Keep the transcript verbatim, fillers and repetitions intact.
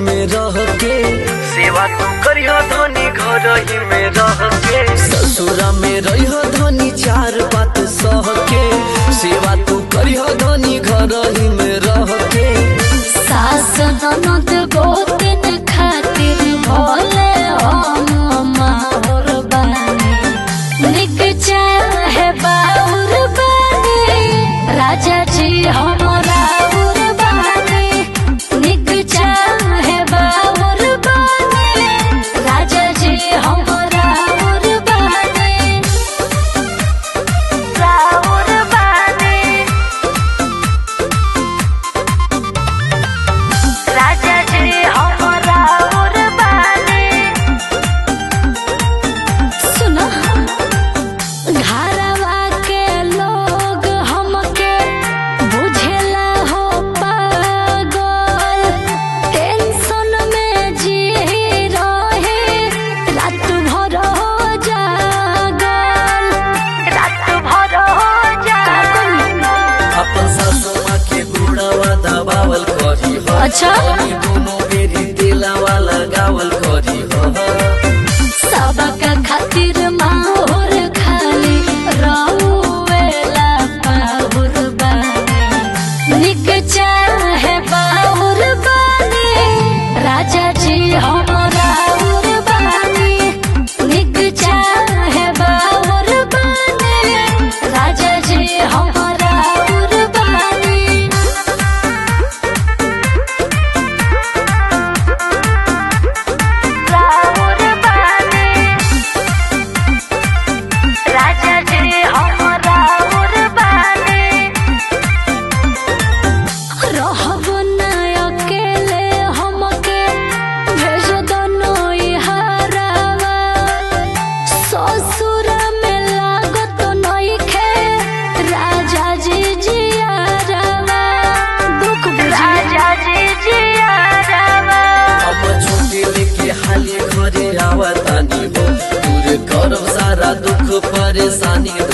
में रह के सेवा तू करियो धनी घर ही में रह के ससुरा में रहियो धनी चार बात सह के सेवा तू करियो धनी घर ही में रह के सास ननद गोतिन खातिर भोले हम माहौर बानी निक चाहे बाउर बानी राजा जी हमरा उर बानी निक चाहे बाउर बानी राजा जी हमरा उर बानी राउर बानी राजा जी हमरा उर बानी सुनो घरवा के लोग हमके बुझेला हो पागल टेंशन में जी रहे रात भर हो जागल रात भर हो जागल अपन सासू माँ के गुड़ावा दबावल करी हो अच्छा दोनों बेरी दिलावा लगावल करी हो सबका खातिर माहौर खाली रहुएला पाहुर बानी निक चाहे बाहुर बानी राजा जी हमरा उर बानी निक चाहे बाहुर बानी राजा जी हमरा उर बानी राउर बानी राजा जी हमरा उर बानी रहब ना अकेले हमके भेज दो नैहरावा ससुर में लागत नइखे राजा जी जियारावा दुख राजा जी जियारावा अब छोटे लेके हाले घरे आवतानी हो दूर करब सारा दुख परेशानी